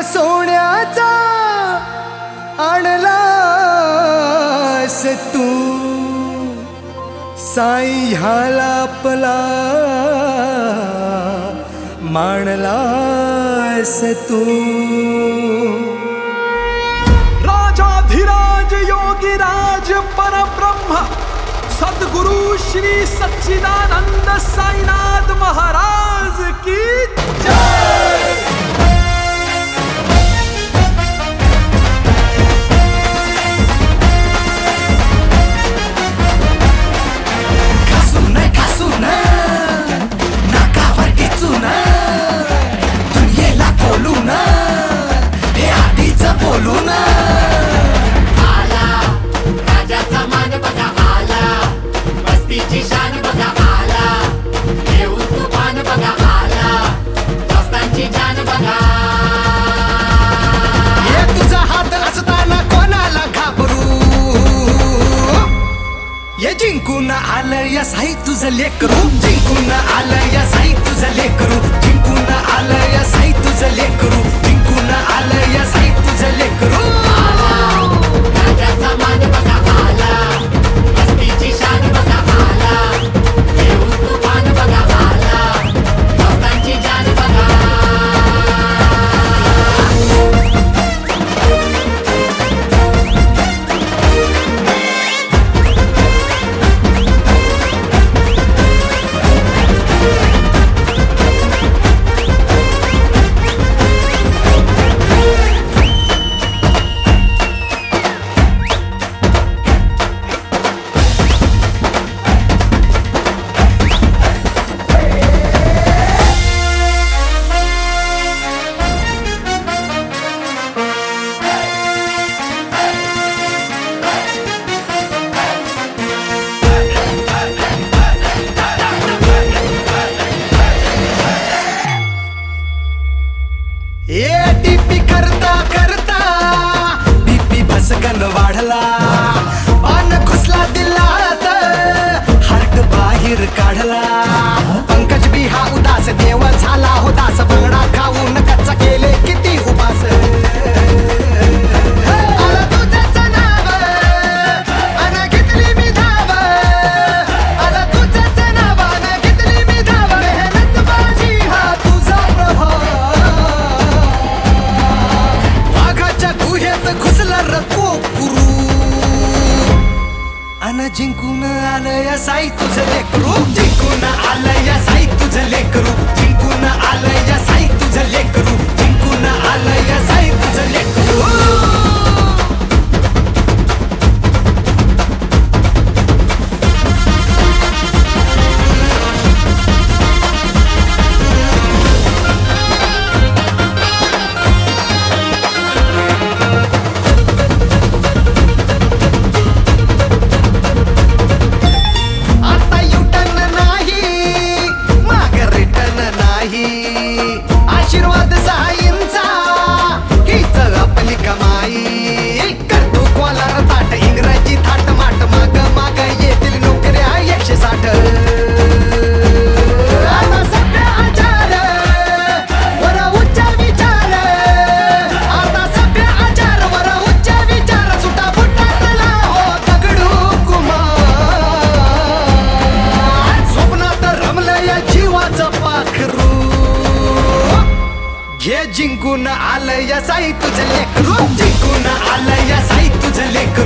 सोन्याचा आणलास तू साई ह्याला आपला मानलास तू राजाधिराज योगीराज परब्रह्म सद्गुरु श्री सच्चिदानंद साईनाथ महाराज की जय। जिंकून आलं या साई तुझं लेकरू जिंकून आलं या साई तुझं लेकरू जिंकून आलं या साई तुझं लेकरू जिंकून आलं या साई तुझं लेकरू राजाचा मान बघा आला मस्तीची शान बघा आला येऊन तुफान बघा आला दोस्तांची जान बघा टीपी करता करता बीपी भसकन वाढला पान घुसला दिलात हार्ट बाहेर काढला पंकज बी हा उदास देव झाला हो दास बंगडा खाऊन कच्चा केले किती उपास आला तुझंच नाव अन घेतली मी धाव आला तुझंच नाव अन घेतली मी धाव मेहनत माझी हा तुझा प्रभाव घुसला रको कुरू अन जिंकून आलं या साई तुझं लेकरू जिंकून आलं या साई तुझं लेकरू जिंकून आलं या साई तुझं लेकरू जिंकून आलं या साई तुझं लेकरू आशीर्वाद साईंचा हीच आपली कमाई करतो कॉलर ताट इंग्रजी थाट माट माग माग येतील नोकऱ्या 160 आता सभ्य आचार वर उच्च विचार आता सभ्य आचार वर उच्च विचार सुटा फुटातला हो दगडू कुमार स्वप्नात रमलं या जीवाचं पाखरू घे जिंकून आलं या साई तुझं लेकरू जिंकून आलं या साई तुझं लेकरू